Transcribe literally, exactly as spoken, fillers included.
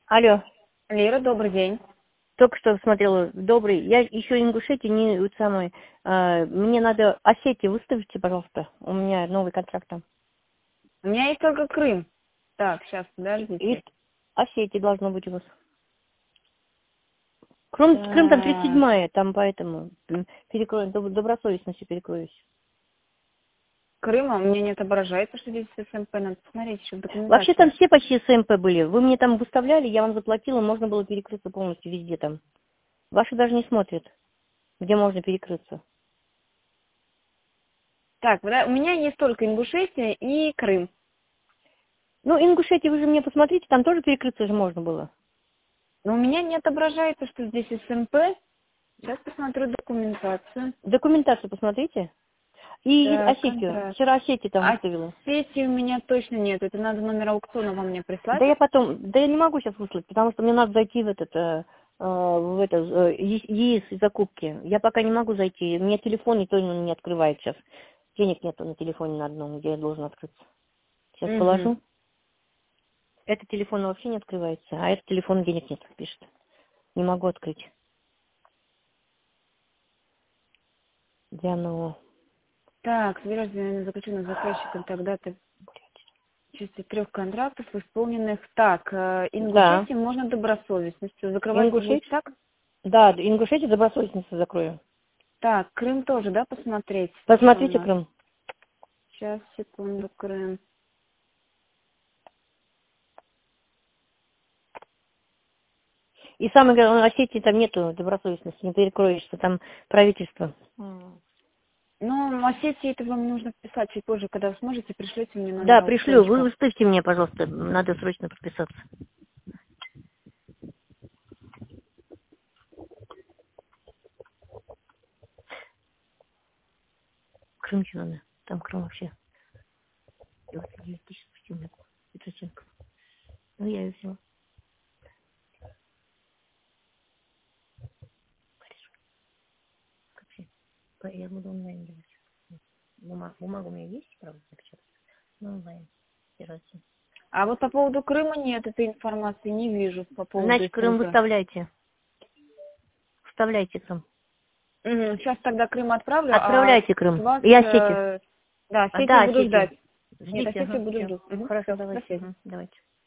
Алло, Лера, добрый день. только что смотрела, добрый. Я еще Ингушетию не вот самой. а, мне надо Осетию выставите, пожалуйста. У меня новый контракт там. У меня есть только Крым. Так, сейчас, И подождите. Осетия должно быть у вас. Крым, Крым там тридцать Так, седьмая, там поэтому м, перекрою, доб- добросовестно все перекроюсь. Крыма у меня не отображается, что здесь СМП. Надо посмотреть еще в Вообще там документации. все почти СМП были. Вы мне там выставляли, я вам заплатила, можно было перекрыться полностью везде там. Ваши даже не смотрят, где можно перекрыться. Так, да, у меня есть только Ингушетия и Крым. Ну, Ингушетия, вы же мне посмотрите, там тоже перекрыться же можно было. Но у меня не отображается, что здесь СМП. Сейчас посмотрю документацию. Документацию посмотрите. И Так, Осетию. контракт. Вчера Осетию там А выставила. сети у меня точно нет. Это надо номер аукциона вам мне прислать. Да я потом, да я не могу сейчас выслать, потому что мне надо зайти в этот, э, э, в это, э, ЕИС и закупки. Я пока не могу зайти. У меня телефон никто не открывает сейчас. Денег нету на телефоне на одном, где я должен открыться. Сейчас Угу. положу. Этот телефон вообще не открывается, а этот телефон денег нет, пишет. Не могу открыть. Диана, Так, собираюсь заключенных заказчиком тогда ты части трех контрактов исполненных. Так, э, да. Ингушетии можно добросовестностью. Закрывать-то будете Ингушетия? так? Да, Ингушетию добросовестности закрою. Так, Крым тоже, да, посмотреть? Что у Посмотрите нас? Крым. Сейчас, секунду, Крым. И самое главное, в Осетии там нету добросовестности, не перекроешься, там правительство. М. Ну, Осетии это вам нужно писать чуть позже, когда вы сможете, пришлете мне номер Да, пришлю, вы аукциончика. выставьте мне, пожалуйста, надо срочно подписаться. Крым что надо, там Крым вообще. двадцать девять тысяч спустил мне, Петросенко. Ну, я ее взяла. Вообще, я буду онлайн делать. Бумага, бумага у меня есть, правда, запечатать? Ну, онлайн. Стирайте. А вот по поводу Крыма нет этой информации, не вижу по поводу Значит, Крым СМП. выставляйте. Вставляйте Крым. Угу, сейчас тогда Крым отправлю, а Отправляйте с Крым. вас, И Осетию. э, да, А, Осетию да, буду Осетию. ждать. Нет, Ждите, Осетию ага, буду все. ждать. Угу, Хорошо, все, до давайте. связи. Ага, давайте.